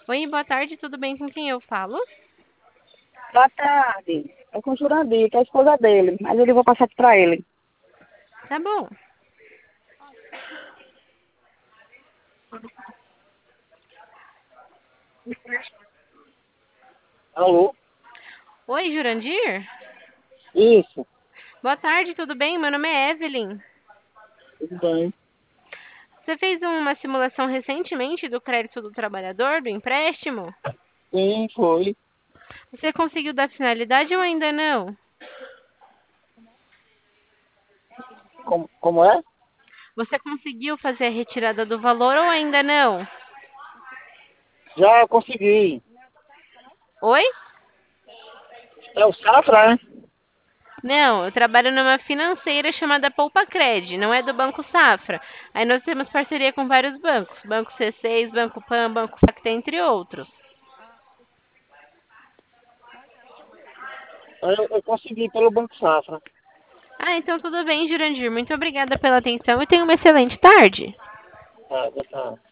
Oi, boa tarde, tudo bem com quem eu falo? Boa tarde. É com o Jurandir, que é a esposa dele. Mas eu vou passar aqui pra ele. Tá bom. Alô? Oi, Jurandir? Isso. Boa tarde, tudo bem? Meu nome é Evelyn. Tudo bem. Você fez uma simulação recentemente do crédito do trabalhador, do empréstimo? Sim, foi. Você conseguiu dar finalidade ou ainda não? Como é? Você conseguiu fazer a retirada do valor ou ainda não? Já consegui. Oi? É o Safra, né? Não, eu trabalho numa financeira chamada Poupa Cred, não é do Banco Safra. Aí nós temos parceria com vários bancos, Banco C6, Banco Pan, Banco Facta, entre outros. Eu consegui pelo Banco Safra. Ah, então tudo bem, Jurandir. Muito obrigada pela atenção e tenha uma excelente tarde. Tá, tá.